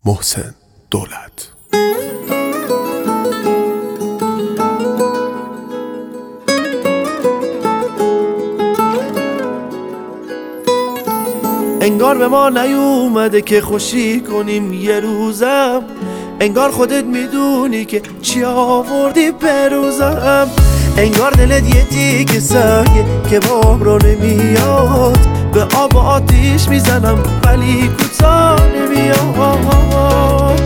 محسن دولت. انگار به ما نیومده که خوشی کنیم یه روزم، انگار خودت میدونی که چی آوردی به روزم، انگار دلت یه تیکه سنگه که بام رو نمیاد، به آب و آتیش میزنم ولی کوتاه نمیاد.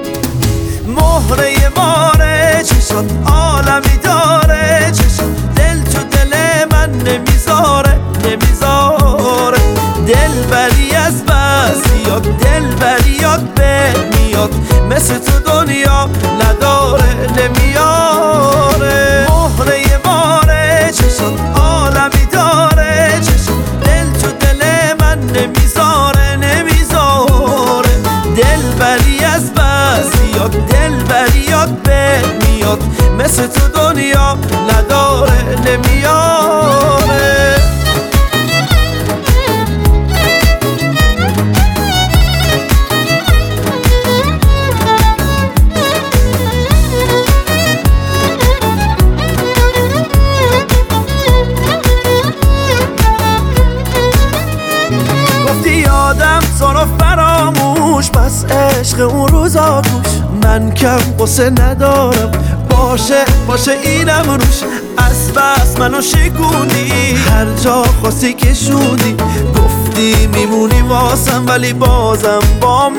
مهره ماره چشات عالمی داره، چشات دل تو دل من نمیذاره نمیذاره، دل بری از بسیات دل بریات به میاد، مثل تو دنیا نداره نمیاره. مهره ماره چشات عالمی داره، چشات دل تو دل من نمیذاره نمیذاره، دل بری از بسیات دل بریات به میاد، مثل تو دنیا نداره نمیاره. یادم تو رو فراموش، بس عشق اون روزا گوش، من کم قصه ندارم، باشه باشه اینم روش، از بس منو شکوندی هر جا خواستی کشوندی، گفتی میمونی واسم ولی بازم بام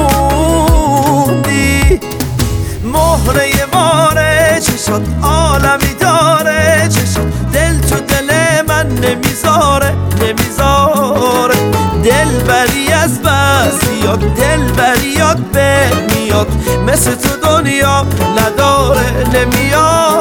نموندی. مهره ماره چشات عالمی داره، چشات دل تو دل من نمیذاره نمیذاره، دل بری از بسیات دل بریات به میاد، مثل تو دنیا نداره نمیاد.